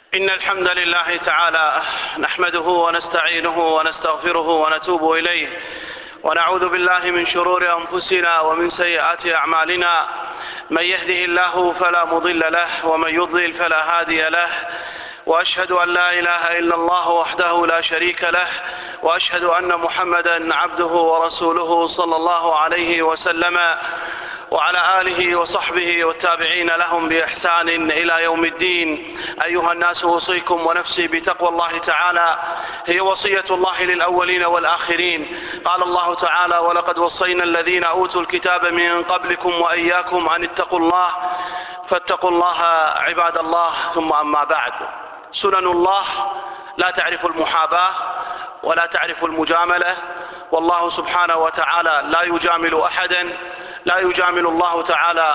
إن الحمد لله تعالى نحمده ونستعينه ونستغفره ونتوب إليه، ونعوذ بالله من شرور أنفسنا ومن سيئات أعمالنا. من يهده الله فلا مضل له، ومن يضلل فلا هادي له. وأشهد أن لا إله إلا الله وحده لا شريك له، وأشهد أن محمدا عبده ورسوله صلى الله عليه وسلم، وعلى آله وصحبه والتابعين لهم بإحسان إلى يوم الدين. أيها الناس، أوصيكم ونفسي بتقوى الله تعالى، هي وصية الله للأولين والآخرين. قال الله تعالى: ولقد وصينا الذين أوتوا الكتاب من قبلكم وإياكم أن اتقوا الله، فاتقوا الله عباد الله. ثم أما بعد، سنن الله لا تعرف المحاباة ولا تعرف المجاملة، والله سبحانه وتعالى لا يجامل أحدا. لا يجامل الله تعالى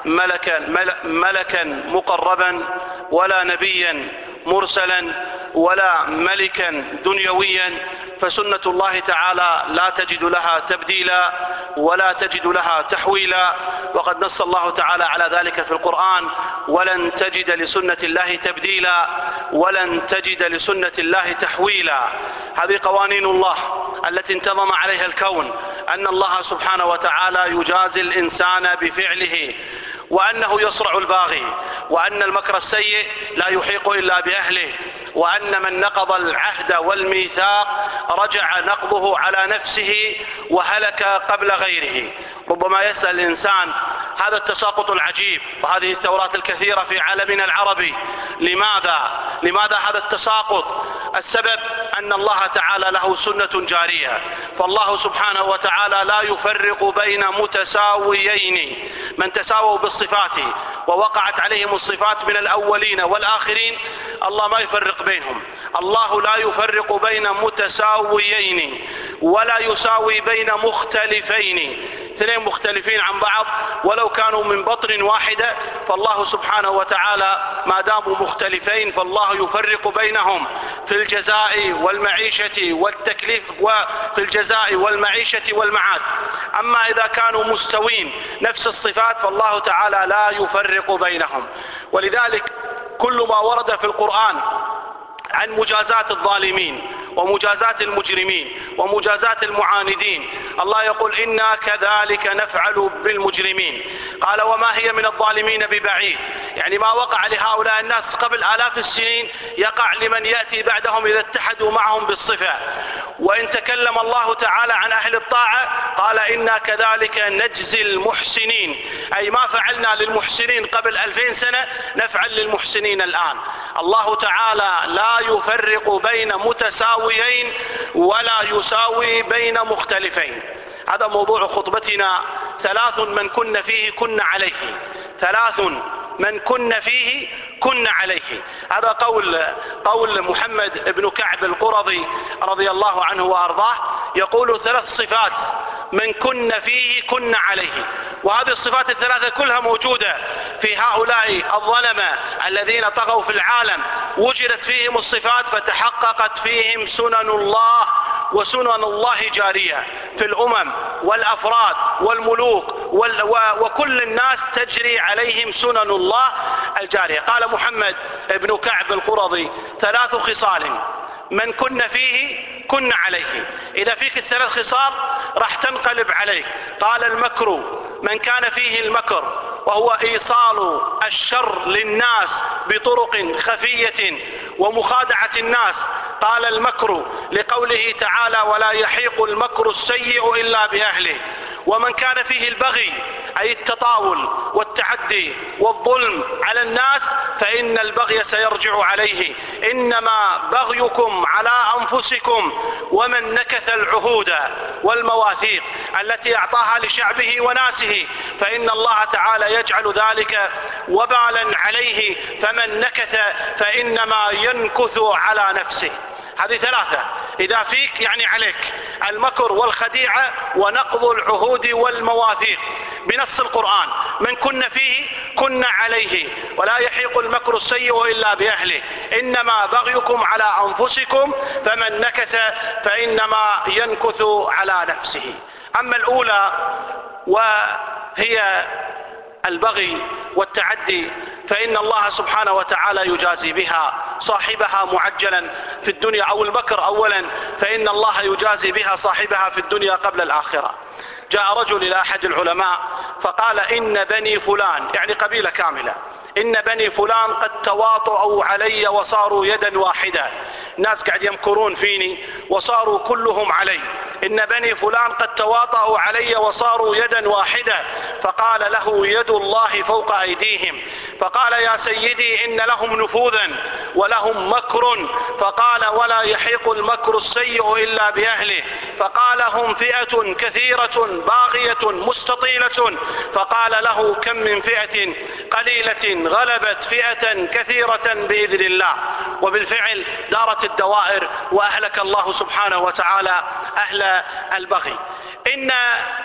ملكا مقربا، ولا نبيا مرسلا، ولا ملكا دنيويا. فسنة الله تعالى لا تجد لها تبديلا ولا تجد لها تحويلا، وقد نص الله تعالى على ذلك في القرآن: ولن تجد لسنة الله تبديلا ولن تجد لسنة الله تحويلا. هذه قوانين الله التي انتظم عليها الكون، أن الله سبحانه وتعالى يجازي الإنسان بفعله، وأنه يصرع الباغي، وأن المكر السيء لا يحيق إلا بأهله، وأن من نقض العهد والميثاق رجع نقضه على نفسه وهلك قبل غيره. ربما يسأل الإنسان: هذا التساقط العجيب وهذه الثورات الكثيرة في عالمنا العربي، لماذا هذا التساقط؟ السبب أن الله تعالى له سنة جارية، فالله سبحانه وتعالى لا يفرق بين متساويين. من تساووا بالصفات ووقعت عليهم الصفات من الأولين والآخرين، الله ما يفرق بينهم. الله لا يفرق بين متساويين ولا يساوي بين مختلفين. اثنين مختلفين عن بعض ولو كانوا من بطن واحدة، فالله سبحانه وتعالى ما داموا مختلفين فالله يفرق بينهم في الجزاء والمعيشة والتكليف، وفي الجزاء والمعيشة والمعاد. أما إذا كانوا مستوين نفس الصفات فالله تعالى لا يفرق بينهم. ولذلك كل ما ورد في القرآن عن مجازات الظالمين ومجازات المجرمين ومجازات المعاندين، الله يقول: إنا كذلك نفعل بالمجرمين. قال: وما هي من الظالمين ببعيد. يعني ما وقع لهؤلاء الناس قبل آلاف السنين يقع لمن يأتي بعدهم إذا اتحدوا معهم بالصفة. وإن تكلم الله تعالى عن أهل الطاعة قال: إنا كذلك نجزي المحسنين، أي ما فعلنا للمحسنين قبل 2000 سنة نفعل للمحسنين الآن. الله تعالى لا يفرق بين متساويين ولا يساوي بين مختلفين. هذا موضوع خطبتنا: 3 من كن فيه كن عليه. 3 من كن فيه كن عليه. هذا قول محمد بن كعب القرظي رضي الله عنه وأرضاه، يقول 3 صفات من كن فيه كن عليه. وهذه الصفات ال3 كلها موجودة في هؤلاء الظلمة الذين طغوا في العالم، وجدت فيهم الصفات فتحققت فيهم سنن الله، وسنن الله جارية في الأمم والأفراد والملوك وكل الناس تجري عليهم سنن الله الجارية. قال محمد بن كعب القرظي: 3 خصال من كن فيه كن عليه. إذا فيك ال3 خصال راح تنقلب عليك. قال: المكر، من كان فيه المكر وهو إيصال الشر للناس بطرق خفية ومخادعة الناس. قال: المكر لقوله تعالى: ولا يحيق المكر السيء إلا بأهله. ومن كان فيه البغي، أي التطاول والتعدي والظلم على الناس، فإن البغي سيرجع عليه. إنما بغيكم على أنفسكم، ومن نكث العهود والمواثيق التي أعطاها لشعبه وناسه فإن الله تعالى يجعل ذلك وبالا عليه، فمن نكث فإنما ينكث على نفسه. هذه 3 إذا فيك يعني عليك: المكر والخديعة ونقض العهود والمواثيق بنص القرآن. من كن فيه كن عليه، ولا يحيق المكر السيء إلا بأهله. إنما بغيكم على أنفسكم، فمن نكث فإنما ينكث على نفسه. أما الأولى وهي البغي والتعدي فإن الله سبحانه وتعالى يجازي بها صاحبها معجلا في الدنيا، أو المكر أولا، فإن الله يجازي بها صاحبها في الدنيا قبل الآخرة. جاء رجل إلى أحد العلماء فقال: إن بني فلان، يعني قبيلة كاملة، إن بني فلان قد تواطؤوا علي وصاروا يدا واحدة، ناس قاعد يمكرون فيني وصاروا كلهم علي، إن بني فلان قد تواطؤوا علي وصاروا يدا واحدة. فقال له: يد الله فوق أيديهم. فقال: يا سيدي إن لهم نفوذا ولهم مكر. فقال: ولا يحيق المكر السيء إلا بأهله. فقال: هم فئة كثيرة باغية مستطيلة. فقال له: كم من فئة قليلة غلبت فئة كثيرة بإذن الله. وبالفعل دارت الدوائر وأهلك الله سبحانه وتعالى أهل البغي. إن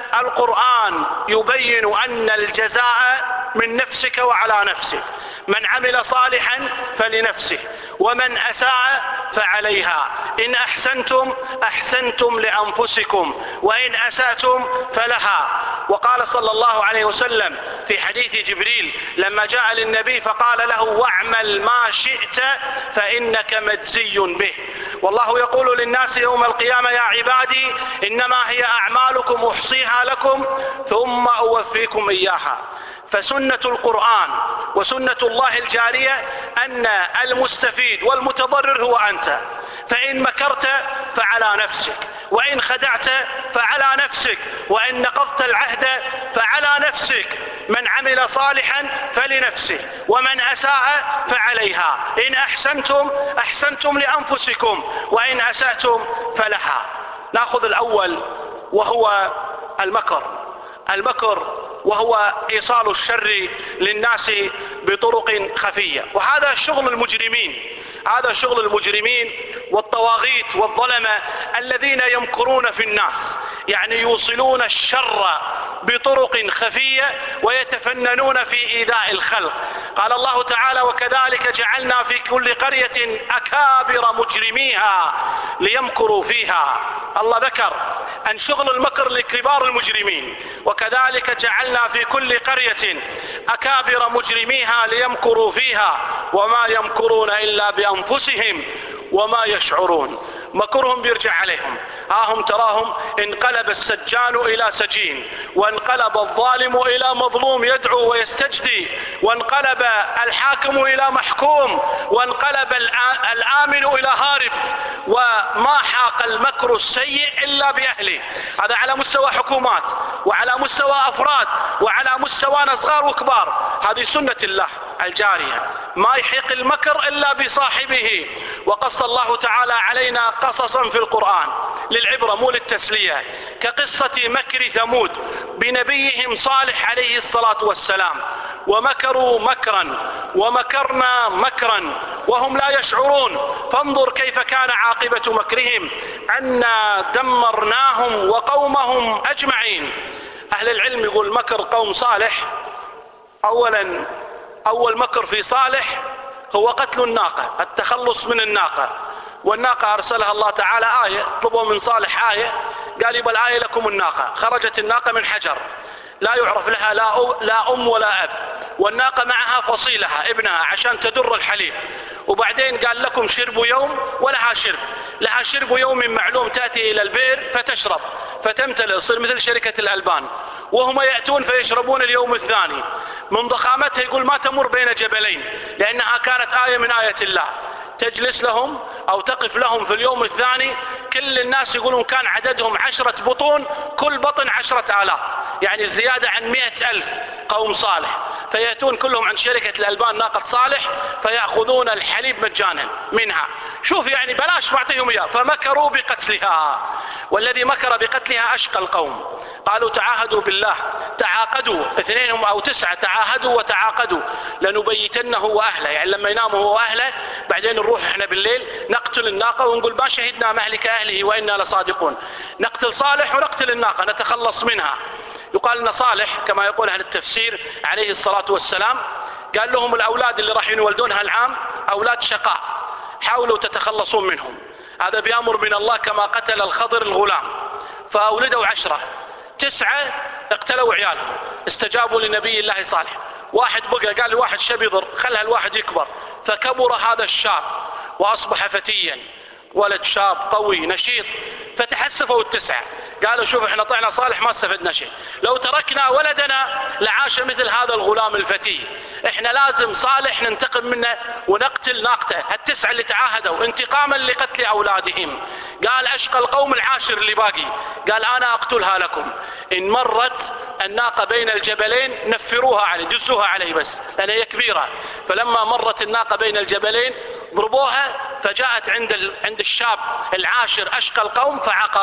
القرآن يبين أن الجزاء من نفسك وعلى نفسك، من عمل صالحا فلنفسه ومن أساء فعليها، إن أحسنتم أحسنتم لأنفسكم وإن أسأتم فلها. وقال صلى الله عليه وسلم في حديث جبريل لما جاء للنبي فقال له: واعمل ما شئت فإنك مجزي به. والله يقول للناس يوم القيامة: يا عبادي إنما هي أعمالكم أحصيها لكم ثم أوفيكم إياها. فسنة القرآن وسنة الله الجارية أن المستفيد والمتضرر هو أنت، فإن مكرت فعلى نفسك، وإن خدعت فعلى نفسك، وإن نقضت العهد فعلى نفسك. من عمل صالحا فلنفسه ومن أساء فعليها، إن أحسنتم أحسنتم لأنفسكم وإن أسأتم فلها. نأخذ الأول وهو المكر. المكر وهو إيصال الشر للناس بطرق خفية، وهذا شغل المجرمين، هذا شغل المجرمين والطواغيت والظلمة الذين يمكرون في الناس، يعني يوصلون الشر بطرق خفية ويتفننون في إيذاء الخلق. قال الله تعالى: وكذلك جعلنا في كل قرية أكابر مجرميها ليمكروا فيها. الله ذكر أن شغل المكر لكبار المجرمين، وكذلك جعلنا في كل قرية أكابر مجرميها ليمكروا فيها وما يمكرون إلا بأنفسهم وما يشعرون. مكرهم بيرجع عليهم. هم تراهم انقلب السجان إلى سجين، وانقلب الظالم إلى مظلوم يدعو ويستجدي، وانقلب الحاكم إلى محكوم، وانقلب الآمن إلى هارب، وما حاق المكر السيء إلا بأهله. هذا على مستوى حكومات وعلى مستوى أفراد وعلى مستوى صغار وكبار. هذه سنة الله الجارية، ما يحيق المكر إلا بصاحبه. وقص الله تعالى علينا قصصا في القرآن للعبرة مو للتسلية، كقصة مكر ثمود بنبيهم صالح عليه الصلاة والسلام: ومكروا مكرا ومكرنا مكرا وهم لا يشعرون فانظر كيف كان عاقبة مكرهم أنا دمرناهم وقومهم أجمعين. أهل العلم يقول مكر قوم صالح، أول مكر في صالح هو قتل الناقة، التخلص من الناقة. والناقة أرسلها الله تعالى آية، طلبوا من صالح آية، قال: يبقى الآية لكم الناقة. خرجت الناقة من حجر لا يعرف لها لا أم ولا أب، والناقة معها فصيلها ابنها عشان تدر الحليب. وبعدين قال: لكم شرب يوم ولها شرب، لها شرب يوم معلوم، تأتي إلى البئر فتشرب فتمتلئ، تصير مثل شركة الألبان، وهم يأتون فيشربون اليوم الثاني. من ضخامتها يقول ما تمر بين جبلين، لأنها كانت آية من آية الله. تجلس لهم أو تقف لهم في اليوم الثاني، كل الناس يقولون كان عددهم 10 بطون، كل بطن 10,000، يعني زيادة عن 100,000 قوم صالح. فيأتون كلهم عن شركة الألبان ناقة صالح فيأخذون الحليب مجانا منها. شوف يعني بلاش معطيهم إياه. فمكروا بقتلها، والذي مكر بقتلها أشقى القوم. قالوا: تعاهدوا بالله، تعاقدوا، 2 أو 9 تعاهدوا وتعاقدوا لنبيتنه وأهله، يعني لما يناموا هو وأهله بعدين نروح احنا بالليل نقتل الناقة ونقول ما شهدنا مهلك أهله وإنا لصادقون. نقتل صالح ونقتل الناقة نتخلص منها. يقال أن صالح كما يقول أهل التفسير عليه الصلاة والسلام قال لهم: الأولاد اللي راح يولدونها العام أولاد شقاء، حاولوا تتخلصون منهم. هذا بأمر من الله، كما قتل الخضر الغلام فأولدوا 10، 9 اقتلوا عيالهم، استجابوا لنبي الله صالح. واحد بقى قال لواحد شاب يضر، خلها الواحد يكبر، فكبر هذا الشاب وأصبح فتيا، ولد شاب قوي نشيط، فتحسفوا التسعة قالوا شوف احنا طلعنا صالح ما استفدنا شيء، لو تركنا ولدنا لعاش مثل هذا الغلام الفتي، احنا لازم صالح ننتقم منه ونقتل ناقته. التسعة اللي تعاهدوا انتقاما لقتل أولادهم، قال أشقى القوم العاشر اللي باقي، قال أنا أقتلها لكم، إن مرت الناقة بين الجبلين نفروها عليه، دسوها عليه بس لأن هي كبيرة. فلما مرت الناقة بين الجبلين ضربوها، فجاءت عند الشاب العاشر أشقى القوم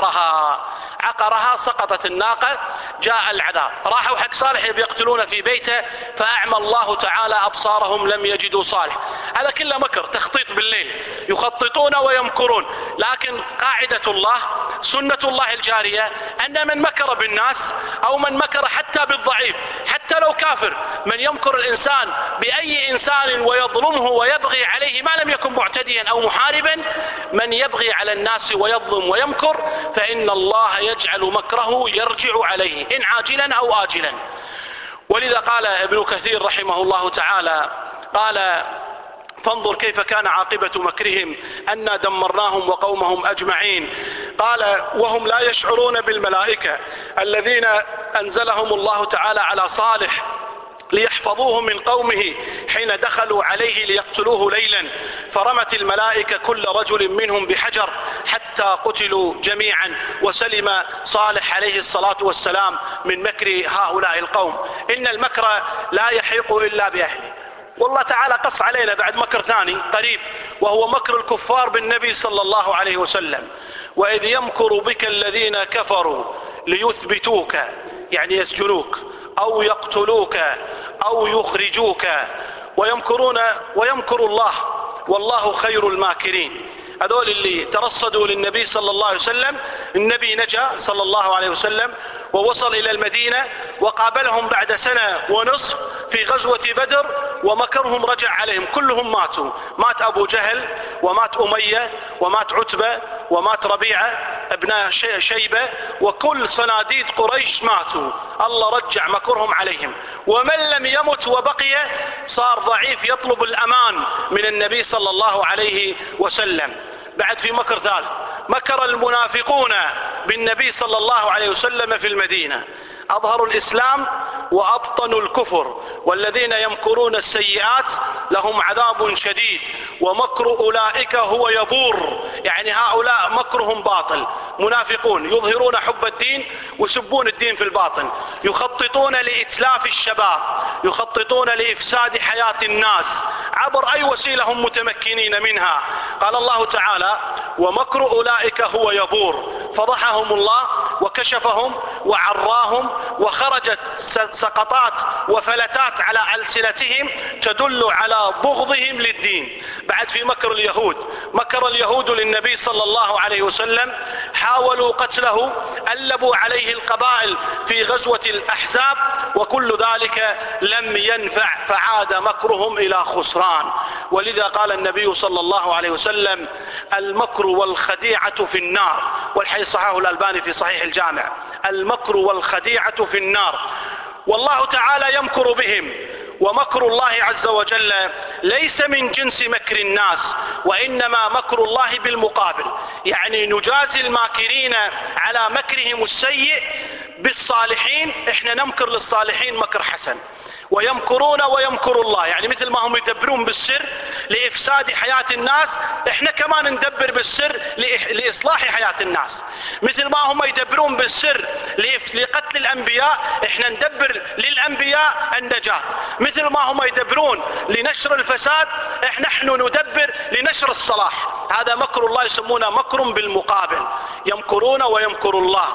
عقرها سقطت الناقة، جاء العذاب، راحوا حق صالح بيقتلون في بيته، فأعمى الله تعالى أبصارهم لم يجدوا صالح. هذا كله مكر، تخطيط بالليل، يخططون ويمكرون. لكن قاعدة الله سنة الله الجارية أن من مكر بالناس أو من مكر حتى بالضعيف حتى لو كافر، من يمكر الإنسان بأي إنسان ويظلمه ويبغي عليه ما لم يكن معتديا أو محاربا، من يبغي على الناس ويظلم ويمكر فإن الله يجعل مكره يرجع عليه إن عاجلا أو آجلا. ولذا قال ابن كثير رحمه الله تعالى قال فانظر كيف كان عاقبة مكرهم أنا دمرناهم وقومهم أجمعين. قال وهم لا يشعرون بالملائكة الذين أنزلهم الله تعالى على صالح ليحفظوه من قومه حين دخلوا عليه ليقتلوه ليلا، فرمت الملائكة كل رجل منهم بحجر حتى قتلوا جميعا، وسلم صالح عليه الصلاة والسلام من مكر هؤلاء القوم. إن المكر لا يحيق إلا بأهله. والله تعالى قص علينا بعد مكر ثاني قريب، وهو مكر الكفار بالنبي صلى الله عليه وسلم، وإذ يمكر بك الذين كفروا ليثبتوك يعني يسجنوك أو يقتلوك أو يخرجوك ويمكرون ويمكر الله والله خير الماكرين. هذول اللي ترصدوا للنبي صلى الله عليه وسلم، النبي نجا صلى الله عليه وسلم ووصل إلى المدينة وقابلهم بعد سنة ونصف في غزوة بدر، ومكرهم رجع عليهم، كلهم ماتوا، مات أبو جهل ومات أمية ومات عتبة ومات ربيعة ابن شيبة، وكل صناديد قريش ماتوا، الله رجع مكرهم عليهم. ومن لم يمت وبقي صار ضعيف يطلب الأمان من النبي صلى الله عليه وسلم. بعد في مكر ثالث، مكر المنافقون بالنبي صلى الله عليه وسلم في المدينة، أظهروا الإسلام وأبطنوا الكفر، والذين يمكرون السيئات لهم عذاب شديد ومكر أولئك هو يبور، يعني هؤلاء مكرهم باطل، منافقون يظهرون حب الدين ويسبون الدين في الباطن، يخططون لإتلاف الشباب، يخططون لإفساد حياة الناس عبر أي وسيلة هم متمكنين منها. قال الله تعالى ومكر أولئك هو يبور، فضحهم الله وكشفهم وعراهم، وخرجت سقطات وفلتات على ألسنتهم تدل على بغضهم للدين. بعد في مكر اليهود، مكر اليهود للنبي صلى الله عليه وسلم، حاولوا قتله، ألبوا عليه القبائل في غزوة الأحزاب، وكل ذلك لم ينفع فعاد مكرهم إلى خسران. ولذا قال النبي صلى الله عليه وسلم المكر والخديعة في النار، والحديث صححه الألباني في صحيح الجامع، المكر والخديعة في النار. والله تعالى يمكر بهم، ومكر الله عز وجل ليس من جنس مكر الناس، وإنما مكر الله بالمقابل، يعني نجازي الماكرين على مكرهم السيء بالصالحين، احنا نمكر للصالحين مكر حسن، ويمكرون ويمكر الله، يعني مثل ما هم يدبرون بالسر لإفساد حياة الناس، احنا كمان ندبر بالسر لإصلاح حياة الناس، مثل ما هم يدبرون بالسر لقتل الأنبياء، احنا ندبر للأنبياء النجاة، مثل ما هم يدبرون لنشر الفساد، نحن ندبر لنشر الصلاح. هذا مكر الله يسمونه مكر بالمقابل، يمكرون ويمكر الله،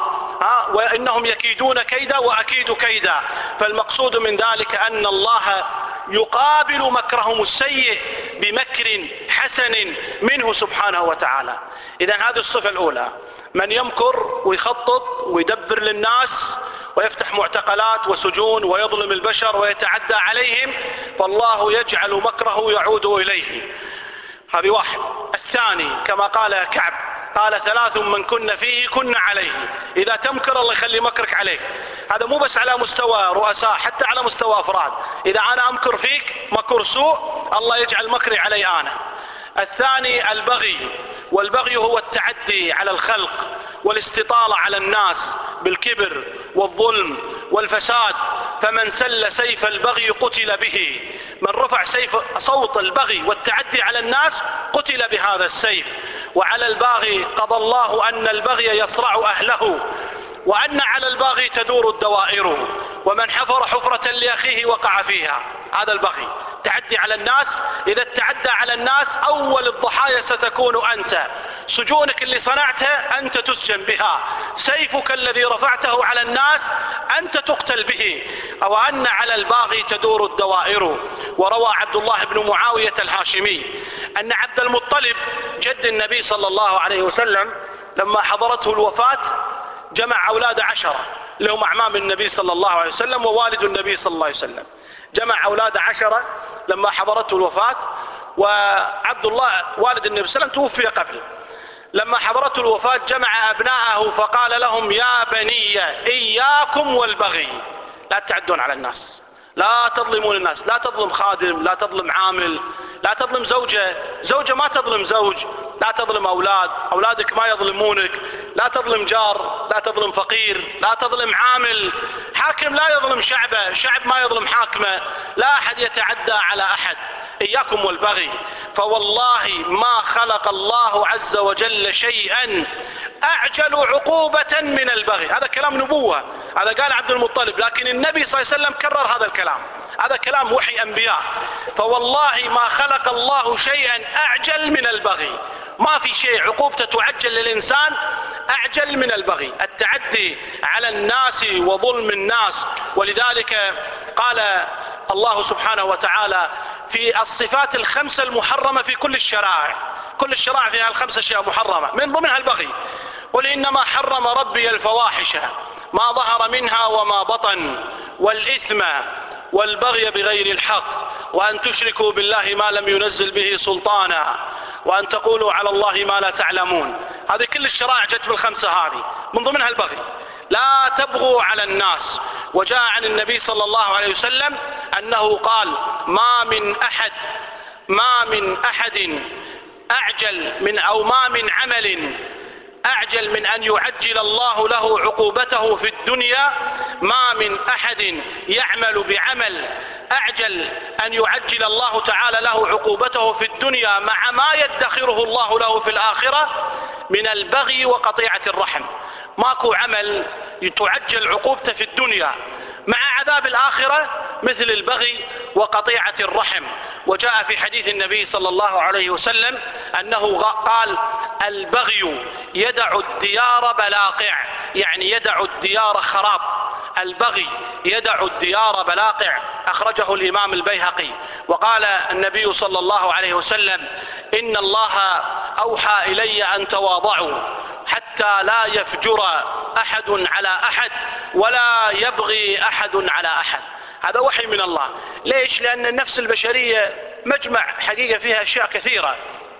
وإنهم يكيدون كيدا وأكيد كيدا. فالمقصود من ذلك أن الله يقابل مكرهم السيء بمكر حسن منه سبحانه وتعالى. إذن هذه الصفة الأولى، من يمكر ويخطط ويدبر للناس ويفتح معتقلات وسجون ويظلم البشر ويتعدى عليهم، فالله يجعل مكره يعود إليه. هذه واحد. الثاني كما قال كعب قال 3 من كن فيه كن عليه. إذا تمكر الله يخلي مكرك عليك. هذا مو بس على مستوى رؤساء، حتى على مستوى أفراد. إذا أنا أمكر فيك مكر سوء، الله يجعل مكري علي أنا. الثاني البغي، والبغي هو التعدي على الخلق والاستطالة على الناس بالكبر والظلم والفساد. فمن سل سيف البغي قتل به. من رفع صوت البغي والتعدي على الناس قتل بهذا السيف. وعلى الباغي قضى الله أن البغي يصرع أهله، وأن على الباغي تدور الدوائر، ومن حفر حفرة لأخيه وقع فيها. هذا البغي، تعدي على الناس. إذا تعدى على الناس أول الضحايا ستكون أنت. سجونك اللي صنعتها أنت تسجن بها، سيفك الذي رفعته على الناس أنت تقتل به. أو أن على الباغي تدور الدوائر. وروى عبد الله بن معاوية الهاشمي أن عبد المطلب جد النبي صلى الله عليه وسلم لما حضرته الوفاة جمع أولاد 10 لهم أعمام النبي صلى الله عليه وسلم ووالد النبي صلى الله عليه وسلم. جمع أولاد 10 لما حضرته الوفاة، وعبد الله والد النبي صلى الله عليه وسلم توفي قبل. لما حضرته الوفاة جمع أبناءه فقال لهم: يا بني إياكم والبغي، لا تعدون على الناس، لا تظلمون الناس، لا تظلم خادم، لا تظلم عامل، لا تظلم زوجة ما تظلم زوج، لا تظلم أولادك ما يظلمونك، لا تظلم جار، لا تظلم فقير، لا تظلم عامل، حاكم لا يظلم شعبه، شعب ما يظلم حاكمه، لا أحد يتعدى على أحد. إياكم والبغي، فوالله ما خلق الله عز وجل شيئا أعجل عقوبة من البغي. هذا كلام نبوة، هذا قال عبد المطلب، لكن النبي صلى الله عليه وسلم كرر هذا الكلام، هذا كلام وحي أنبياء. فوالله ما خلق الله شيئا أعجل من البغي. ما في شيء عقوبته تعجل للإنسان أعجل من البغي، التعدي على الناس وظلم الناس. ولذلك قال الله سبحانه وتعالى في الصفات الخمسة المحرمة في كل الشرائع، كل الشرائع فيها ال5 أشياء محرمة، من ضمنها البغي. قل إنما حرم ربي الفواحش ما ظهر منها وما بطن والإثم والبغي بغير الحق وأن تشركوا بالله ما لم ينزل به سلطانا وأن تقولوا على الله ما لا تعلمون. هذه كل الشرائع جت بالخمسة هذه، من ضمنها البغي. لا تبغوا على الناس. وجاء عن النبي صلى الله عليه وسلم أنه قال: ما من أحد أعجل من أو ما من عمل أعجل من أن يعجل الله له عقوبته في الدنيا. ما من أحد يعمل بعمل أعجل أن يعجل الله تعالى له عقوبته في الدنيا مع ما يدخره الله له في الآخرة من البغي وقطيعة الرحم. ماكو عمل تعجل عقوبته في الدنيا مع عذاب الآخرة مثل البغي وقطيعة الرحم. وجاء في حديث النبي صلى الله عليه وسلم أنه قال: البغي يدع الديار بلاقع، يعني يدع الديار خراب. البغي يدع الديار بلاقع، أخرجه الإمام البيهقي. وقال النبي صلى الله عليه وسلم: إن الله أوحى إلي أن تواضعوا حتى لا يفجر أحد على أحد ولا يبغي أحد على أحد. هذا وحي من الله. ليش؟ لأن النفس البشرية مجمع حقيقة فيها أشياء كثيرة،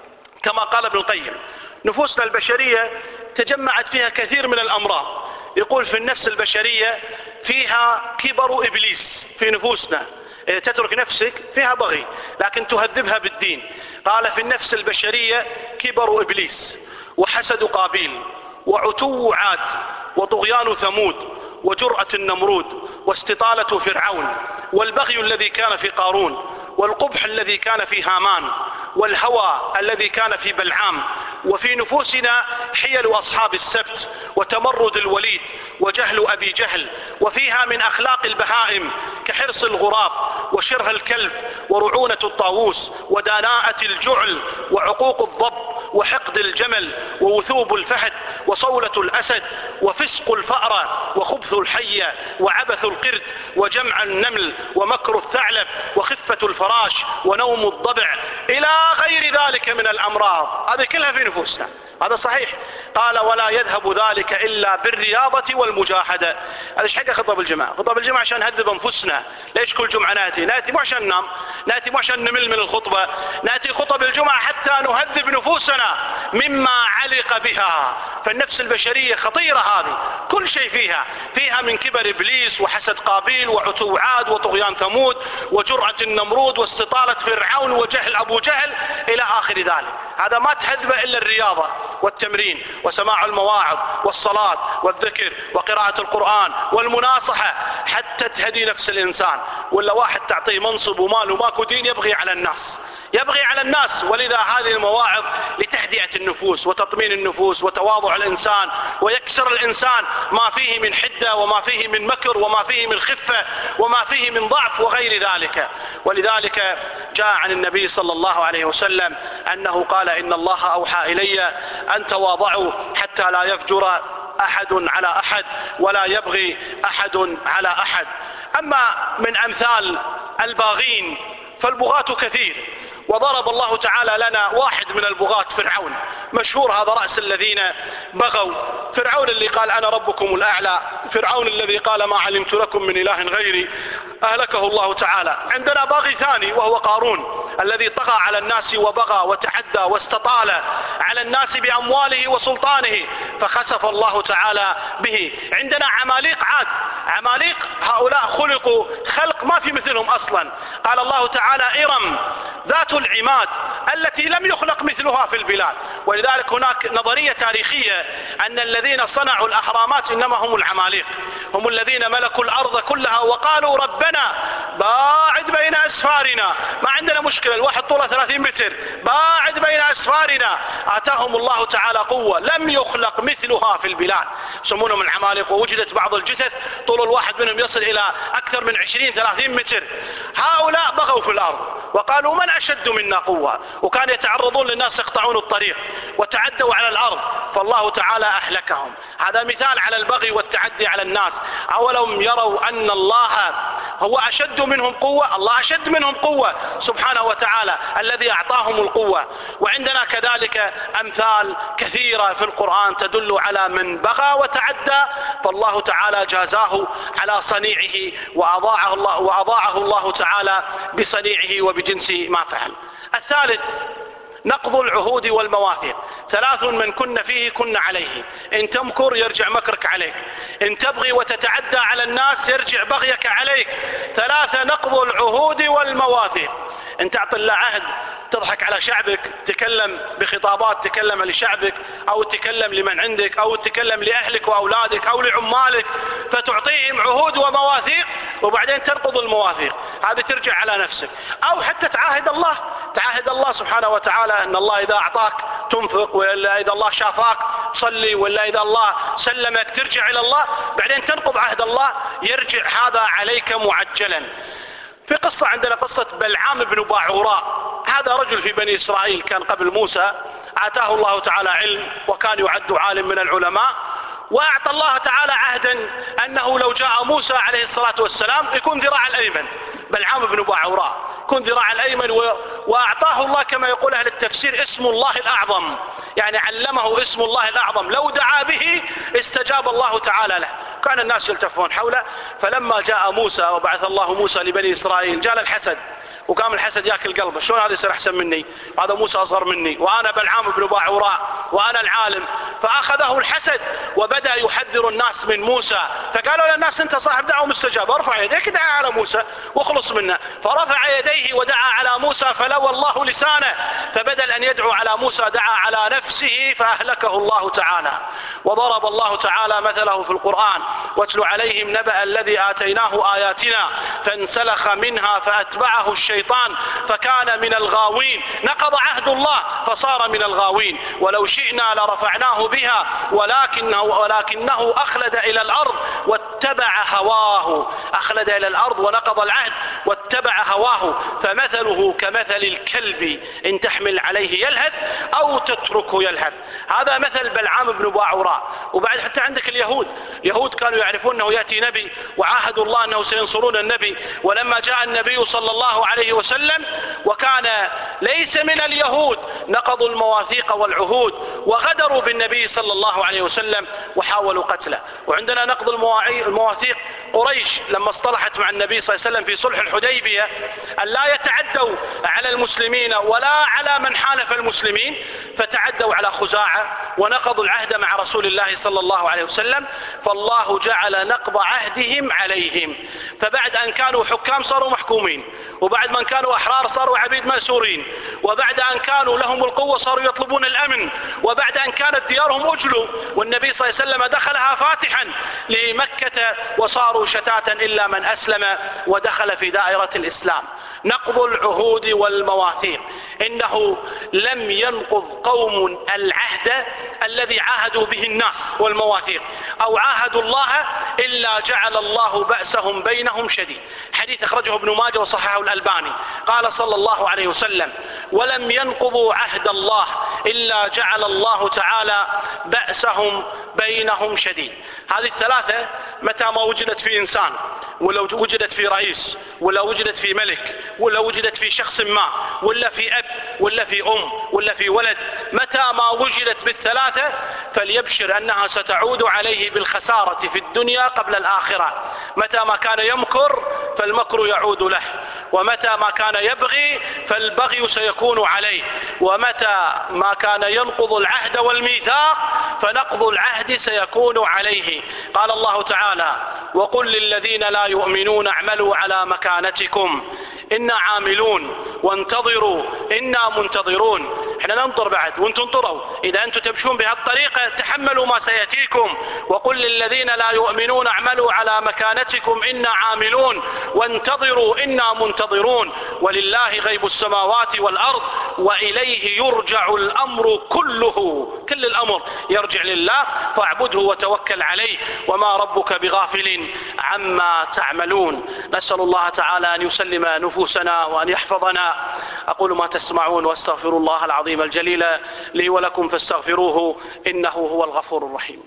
كما قال ابن القيم: نفوسنا البشرية تجمعت فيها كثير من الأمراض. يقول في النفس البشرية فيها كبر إبليس في نفوسنا، إذا تترك نفسك فيها بغي لكن تهذبها بالدين. قال في النفس البشرية كبر إبليس وحسد قابيل وعتو عاد وطغيان ثمود وجرأة النمرود واستطالة فرعون والبغي الذي كان في قارون والقبح الذي كان في هامان والهوى الذي كان في بلعام. وفي نفوسنا حيل أصحاب السبت وتمرد الوليد وجهل أبي جهل. وفيها من أخلاق البهائم كحرص الغراب وشره الكلب ورعونة الطاووس ودناءة الجعل وعقوق الضب وحقد الجمل ووثوب الفهد وصولة الأسد وفسق الفأرة وخبث الحية وعبث القرد وجمع النمل ومكر الثعلب وخفة الفراش ونوم الضبع إلى غير ذلك من الأمراض. هذه كلها في نفوسنا. هذا صحيح. قال ولا يذهب ذلك إلا بالرياضة والمجاهدة. هذا ايش حق خطب الجمعة؟ خطب الجمعة عشان نهذب أنفسنا. ليش كل جمعة نأتي مو عشان ننام، نأتي مو عشان نمل من الخطبة، نأتي خطب الجمعة حتى نهذب نفوسنا مما علق بها. فالنفس البشرية خطيرة هذه، كل شيء فيها من كبر إبليس وحسد قابيل وعتو عاد وطغيان ثمود وجرأة النمرود واستطالة فرعون وجهل أبو جهل إلى آخر ذلك. هذا ما تهذبه إلا الرياضة والتمرين وسماع المواعظ والصلاة والذكر وقراءة القرآن والمناصحة حتى تهدي نفس الإنسان. ولا واحد تعطيه منصب ومال وماكو دين يبغي على الناس. ولذا هذه المواعظ لتهدئة النفوس وتطمين النفوس وتواضع الإنسان، ويكسر الإنسان ما فيه من حدة وما فيه من مكر وما فيه من خفة وما فيه من ضعف وغير ذلك. ولذلك جاء عن النبي صلى الله عليه وسلم أنه قال إن الله أوحى إلي أن تواضعوا حتى لا يفجر أحد على أحد ولا يبغي أحد على أحد. أما من أمثال الباغين فالبغاة كثير، وضرب الله تعالى لنا واحد من البغاة فرعون مشهور، هذا رأس الذين بغوا، فرعون اللي قال أنا ربكم الأعلى، فرعون الذي قال ما علمت لكم من إله غيري، أهلكه الله تعالى. عندنا باغي ثاني وهو قارون الذي طغى على الناس وبغى وتعدى واستطال على الناس بأمواله وسلطانه فخسف الله تعالى به. عندنا عماليق عاد، عماليق هؤلاء خلقوا خلق ما في مثلهم أصلا. قال الله تعالى إرم ذات العماد التي لم يخلق مثلها في البلاد. ولذلك هناك نظرية تاريخية أن الذين صنعوا الأهرامات إنما هم العماليق، هم الذين ملكوا الأرض كلها وقالوا ربنا باعد بين أسفارنا، ما عندنا مشكلة الواحد طوله 30 متر باعد بين أسفارنا. آتاهم الله تعالى قوة لم يخلق مثلها في البلاد، يسمونهم العماليق. ووجدت بعض الجثث طول الواحد منهم يصل إلى أكثر من 20-30 متر. هؤلاء بغوا في الأرض وقالوا من أشد منا قوة، وكانوا يتعرضون للناس يقطعون الطريق وتعدوا على الأرض فالله تعالى أهلكهم. هذا مثال على البغي والتعدي على الناس. أولم يروا أن الله هو أشد منهم قوة؟ الله أشد منهم قوة سبحانه وتعالى الذي أعطاهم القوة. وعندنا كذلك أمثال كثيرة في القرآن تدل على من بغى وتعدى فالله تعالى جازاه على صنيعه وأضاعه الله تعالى بصنيعه وبجنس ما فعل. الثالث نقض العهود والمواثيق. 3 من كن فيه كن عليه، إن تمكر يرجع مكرك عليك، إن تبغي وتتعدى على الناس يرجع بغيك عليك. 3 نقض العهود والمواثيق. إن تعطي الله عهد تضحك على شعبك، تكلم بخطابات تكلم لشعبك أو تكلم لمن عندك أو تكلم لأهلك وأولادك أو لعمالك، فتعطيهم عهود ومواثيق وبعدين تنقض المواثيق، هذه ترجع على نفسك. أو حتى تعاهد الله سبحانه وتعالى أن الله إذا أعطاك تنفق، وإلا إذا الله شافاك صلي، وإلا إذا الله سلمك ترجع إلى الله، بعدين تنقض عهد الله يرجع هذا عليك معجلا. في قصة عندنا قصة بلعام بن باعوراء، هذا رجل في بني إسرائيل كان قبل موسى، آتاه الله تعالى علم وكان يعد عالم من العلماء، وأعطى الله تعالى عهدا أنه لو جاء موسى عليه الصلاة والسلام يكون ذراع الأيمن. بلعام بن باعوراء يكون ذراع الأيمن، وأعطاه الله كما يقول أهل التفسير اسم الله الأعظم، يعني علمه اسم الله الأعظم لو دعا به استجاب الله تعالى له. كان الناس يلتفون حوله. فلما جاء موسى وبعث الله موسى لبني إسرائيل جاء الحسد، وقام الحسد ياكل قلبه، شلون هذا يصير أحسن مني، هذا موسى أصغر مني وأنا بلعام بن باعوراء وأنا العالم. فأخذه الحسد وبدأ يحذر الناس من موسى، فقالوا للناس أنت صاحب دعوة مستجابة، ارفع يديك ادعى على موسى واخلص منه. فرفع يديه ودعا على موسى فلوى الله لسانه، فبدل أن يدعو على موسى دعا على نفسه فأهلكه الله تعالى. وضرب الله تعالى مثله في القرآن واتل عليهم نبأ الذي آتيناه آياتنا فانسلخ منها فأتبعه الشيطان فكان من الغاوين. نقض عهد الله فصار من الغاوين. ولو شئنا لرفعناه بها ولكنه أخلد إلى الأرض واتبع هواه. أخلد إلى الأرض ونقض العهد واتبع هواه. فمثله كمثل الكلب إن تحمل عليه يلهث أو تتركه يلهث. هذا مثل بلعام بن باعوراء. وبعد حتى عندك اليهود كانوا يعرفون أنه يأتي نبي وعاهدوا الله أنه سينصرون النبي، ولما جاء النبي صلى الله عليه عليه وسلم، وكان ليس من اليهود نقضوا المواثيق والعهود وغدروا بالنبي صلى الله عليه وسلم وحاولوا قتله. وعندنا نقض المواثيق قريش لما اصطلحت مع النبي صلى الله عليه وسلم في صلح الحديبية أن لا يتعدوا على المسلمين ولا على من حالف المسلمين، فتعدوا على خزاعة ونقضوا العهد مع رسول الله صلى الله عليه وسلم، فالله جعل نقض عهدهم عليهم. فبعد أن كانوا حكام صاروا محكومين، وبعد ما كانوا أحرار صاروا عبيد مأسورين، وبعد أن كانوا لهم القوة صاروا يطلبون الأمن، وبعد أن كانت ديارهم أجلوا والنبي صلى الله عليه وسلم دخلها فاتحا لمكة وصاروا شتاتا إلا من أسلم ودخل في دائرة الإسلام. نقض العهود والمواثيق، إنه لم ينقض قوم العهد الذي عاهدوا به الناس والمواثيق أو عاهدوا الله إلا جعل الله بأسهم بينهم شديد. حديث أخرجه ابن ماجه وصححه الألباني، قال صلى الله عليه وسلم: ولم ينقضوا عهد الله إلا جعل الله تعالى بأسهم بينهم شديد. هذه الثلاثة متى ما وجدت في إنسان، ولو وجدت في رئيس، ولا وجدت في ملك، ولا وجدت في شخص ما، ولا في أب، ولا في أم، ولا في ولد، متى ما وجدت بالثلاثة فليبشر أنها ستعود عليه بالخسارة في الدنيا قبل الآخرة. متى ما كان يمكر فالمكر يعود له، ومتى ما كان يبغي فالبغي سيكون عليه، ومتى ما كان ينقض العهد والميثاق فنقض العهد سيكون عليه. قال الله تعالى: وقل للذين لا يؤمنون اعملوا على مكانتكم إنا عاملون وانتظروا إنا منتظرون. احنا ننظر بعد وانتم انظروا، إذا أنتم تمشون بهالطريقة تحملوا ما سيأتيكم. وقل للذين لا يؤمنون اعملوا على مكانتكم إنا عاملون وانتظروا إنا منتظرون ولله غيب السماوات والأرض وإليه يرجع الأمر كله. كل الأمر يرجع لله فاعبده وتوكل عليه وما ربك بغافل عما تعملون. نسأل الله تعالى أن يسلم نفوسنا وأن يحفظنا. أقول ما تسمعون واستغفر الله العظيم الجليل لي ولكم فاستغفروه إنه هو الغفور الرحيم.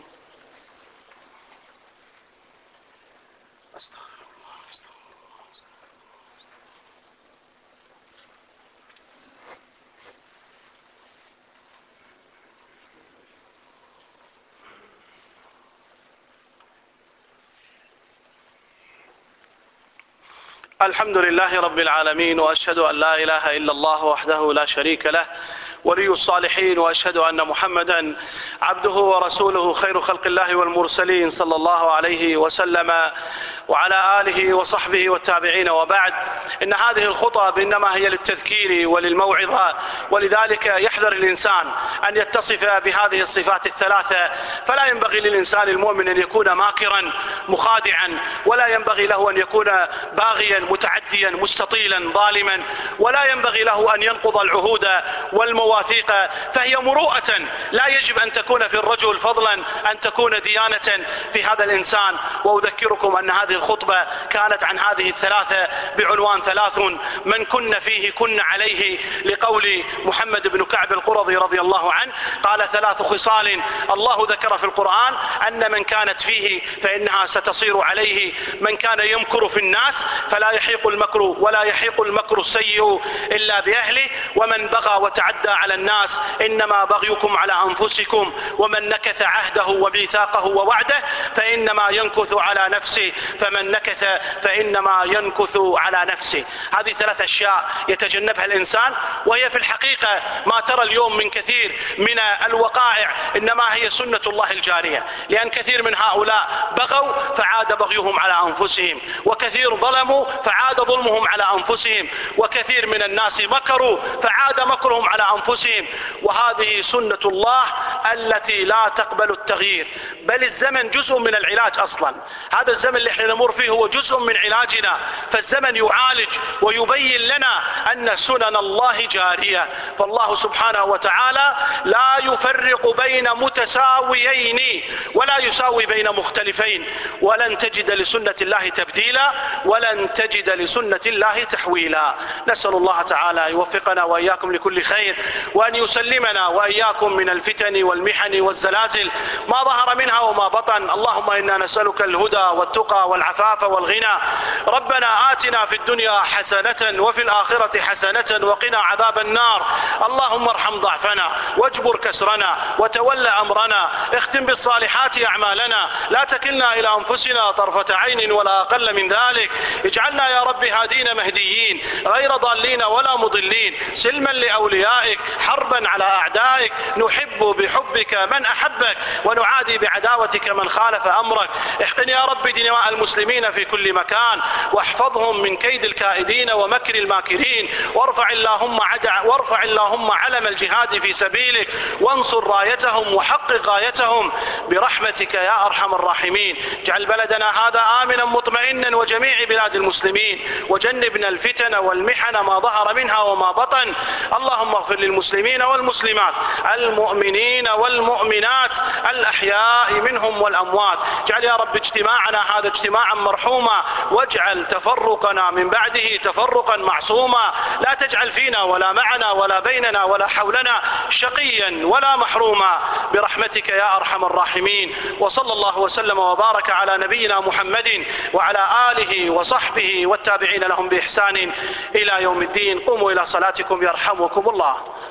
الحمد لله رب العالمين، وأشهد أن لا إله إلا الله وحده لا شريك له ولي الصالحين، وأشهد أن محمدا عبده ورسوله خير خلق الله والمرسلين صلى الله عليه وسلم وعلى آله وصحبه والتابعين. وبعد، إن هذه الخطب إنما هي للتذكير وللموعظة، ولذلك يحذر الإنسان أن يتصف بهذه الصفات الثلاثة. فلا ينبغي للإنسان المؤمن أن يكون ماكرا مخادعا، ولا ينبغي له أن يكون باغيا متعديا مستطيلا ظالما، ولا ينبغي له أن ينقض العهود والمواثيق، فهي مروءة لا يجب أن تكون في الرجل، فضلا أن تكون ديانة في هذا الإنسان. وأذكركم أن هذه الخطبة كانت عن هذه الثلاثة بعنوان 3 من كن فيه كن عليه، لقول محمد بن كعب القرظي رضي الله عنه قال: 3 خصال الله ذكر في القرآن أن من كانت فيه فإنها ستصير عليه: من كان يمكر في الناس فلا يحيق المكر ولا يحيق المكر السيء إلا بأهله، ومن بغى وتعدى على الناس إنما بغيكم على أنفسكم، ومن نكث عهده وميثاقه ووعده فإنما ينكث على نفسه، فمن نكث فإنما ينكث على نفسه. هذه 3 أشياء يتجنبها الإنسان، وهي في الحقيقة ما ترى اليوم من كثير من الوقائع إنما هي سنة الله الجارية، لأن كثير من هؤلاء بغوا فعاد بغيهم على أنفسهم، وكثير ظلموا فعاد ظلمهم على أنفسهم، وكثير من الناس مكروا فعاد مكرهم على أنفسهم. وهذه سنة الله التي لا تقبل التغيير، بل الزمن جزء من العلاج أصلا. هذا الزمن اللي احنا نمر فيه هو جزء من علاجنا، فالزمن يعالج ويبين لنا أن سنن الله جارية. فالله سبحانه وتعالى لا يفرق بين متساويين ولا يساوي بين مختلفين، ولن تجد لسنة الله تبديلا ولن تجد لسنة الله تحويلا. نسأل الله تعالى يوفقنا وإياكم لكل خير، وأن يسلمنا وإياكم من الفتن والمحن والزلازل ما ظهر منها وما بطن. اللهم إنا نسألك الهدى والتقى والعفاف والغنى. ربنا آتنا في الدنيا حسنة وفي الآخرة حسنة وقنا عذاب النار. اللهم ارحم ضعفنا واجبر كسرنا وتول أمرنا، اختم بالصالحات أعمالنا، لا تكلنا إلى أنفسنا طرفة عين ولا أقل من ذلك. اجعلنا يا رب هادين مهديين غير ضالين ولا مضلين، سلما لأوليائك حربا على أعدائك، نحب بحبك من أحبك ونعادي بعداوتك من خالف أمرك. احقن يا رب دماء المسلمين في كل مكان، واحفظهم من كيد الكائدين ومكر الماكرين، وارفع اللهم علم الجهاد في سبيلك، وانصر رايتهم وحقق غايتهم برحمتك يا أرحم الراحمين. اجعل بلدنا هذا آمنا مطمئنا وجميع بلاد المسلمين، وجنبنا الفتن والمحن ما ظهر منها وما بطن. اللهم اغفر للمسلمين والمسلمات، المؤمنين والمؤمنات، الأحياء منهم والأموات. اجعل يا رب اجتماعنا هذا اجتماعا مرحوما، واجعل تفرقنا من بعده تفرقا معصوما. لا تجعل فينا ولا معنا ولا بيننا ولا حولنا شقيا ولا محروما برحمتك يا أرحم الراحمين. وصلى الله وسلم وبارك على نبينا محمد وعلى آله وصحبه والتابعين لهم بإحسان إلى يوم الدين. قوموا إلى صلاتكم يرحمكم الله.